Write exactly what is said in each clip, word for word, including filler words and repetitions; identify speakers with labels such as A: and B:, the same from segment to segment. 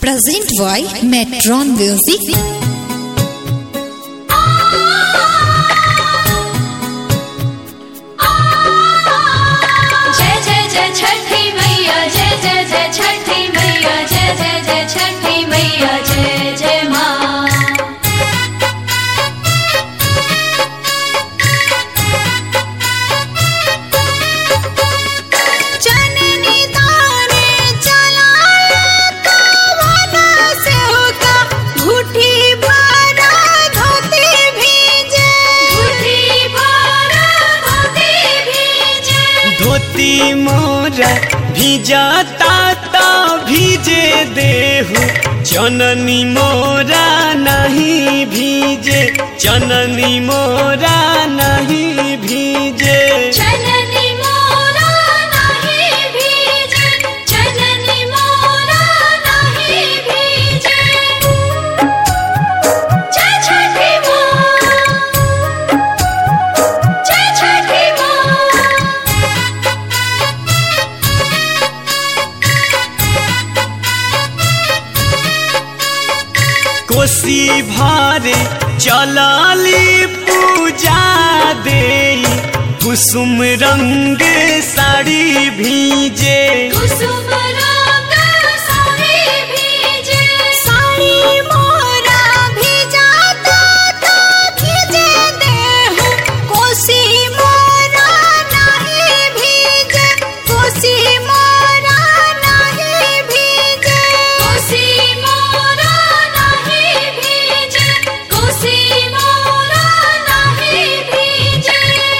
A: Present by Metron Music.
B: जय जय जय छठी मैया, जय जय जय छठी मैया, जय जय जय छठी मैया, जय जय माँ।
A: जननी ताने चलाया कवन सेवका, घुटी भरा धोती भीजे,
B: घुटी भरा धोती भीजे।
C: धोती मोरा भिजाता ता भीजे देहु, जननी मोरा नहीं भीजे, जननी मोरा नहीं भीजे।
B: जननी मोरा नहीं भीजे, जननी मोरा नहीं भीजे। जय छठी माँ, जय छठी माँ।
C: कोसी भारे चलाली पूजा देई, कुसुम रंग साड़ी भीजे।
B: कुसुम रंग साड़ी भीजे,
A: साड़ी मोरा भिजाता ता भीजे देहु, कोसी मोरा नहीं भीजे, कोसी मोरा नहीं भीजे।
B: कोसी मोरा नहीं भीजे, कोसी मोरा नहीं भीजे।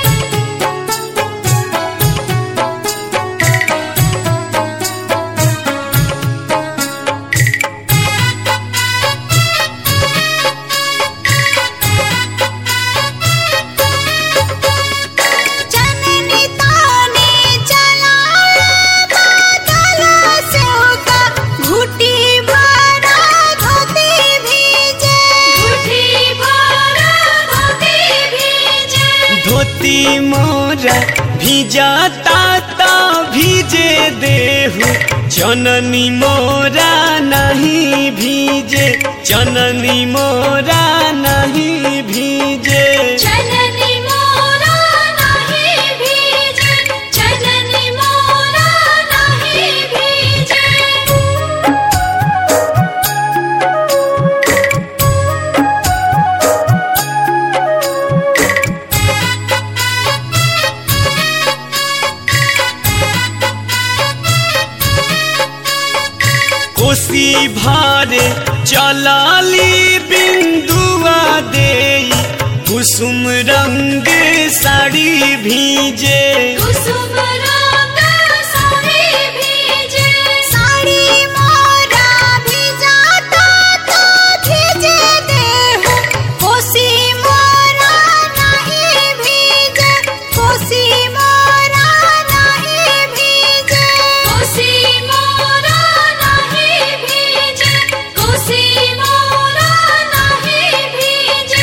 A: जननी ताने चलाया बादल सेवका, घुटी भरा धोती भीजे,
B: घुटी भरा धोती भीजे।
C: धोती मोरा भिजाता ता भीजे देहु, जननी मोरा नहीं भीजे, जननी मोरा नहीं भीजे।
B: जननी मोरा नहीं भीजे, जननी मोरा नहीं भीजे।
C: कोसी भारे चलाली बिंदुआ देई, कुसुम रंग साड़ी भीजे।
B: कुसुम रंग साड़ी भीजे,
A: साड़ी मोरा भिजाता ता भीजे देहु, कोसी मोरा नहीं भीजे, कोसी मोरा नहीं भीजे।
B: कोसी मोरा नहीं भीजे, कोसी मोरा नहीं भीजे।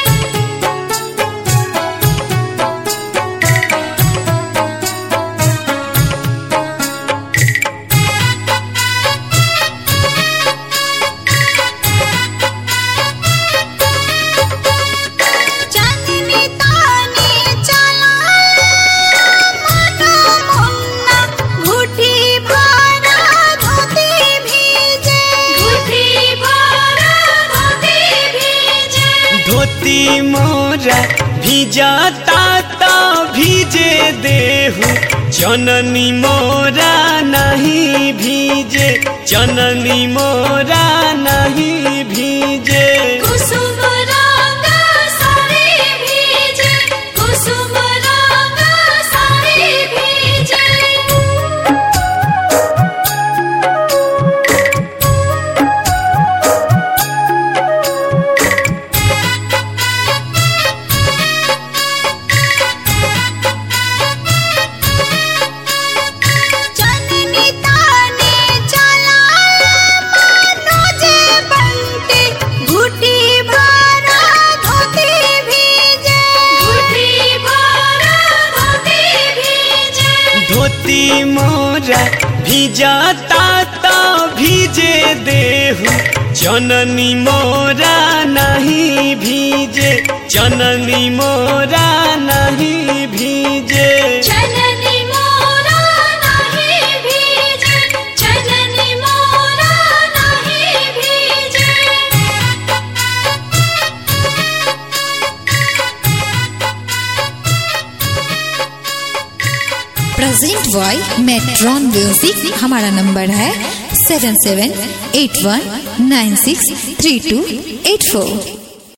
A: जननी ताने चलाया मन मुन्ना, घुटी भरा धोती भीजे,
B: घुटी भरा धोती भीजे।
C: धोती मोरा भिजाता ता भीजे देहु, जननी मोरा नहीं भीजे, जननी मोरा नहीं भीजे।
B: कुसुम रंग साड़ी भीजे, कुसुम रंग साड़ी भीजे।
A: जननी ताने चलाया मनोजे बंटी, घुटी भरा धोती भीजे,
B: घुटी भरा धोती भीजे।
C: धोती मोरा भिजाता ता भीजे दे देहु जननी मोरा नहीं भीजे जननी मोरा नहीं भीजे
B: जननी मोरा नहीं भीजे जननी मोरा नहीं भीजे
D: प्रेजेंट बॉय मेट्रॉन म्यूजिक। हमारा नंबर है seven seven eight one nine six three two eight फोर।